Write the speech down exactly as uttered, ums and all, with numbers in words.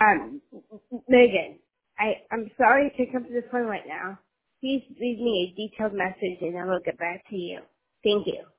Um, Megan, I, I'm sorry to come to this point right now. Please leave me a detailed message and I will get back to you. Thank you.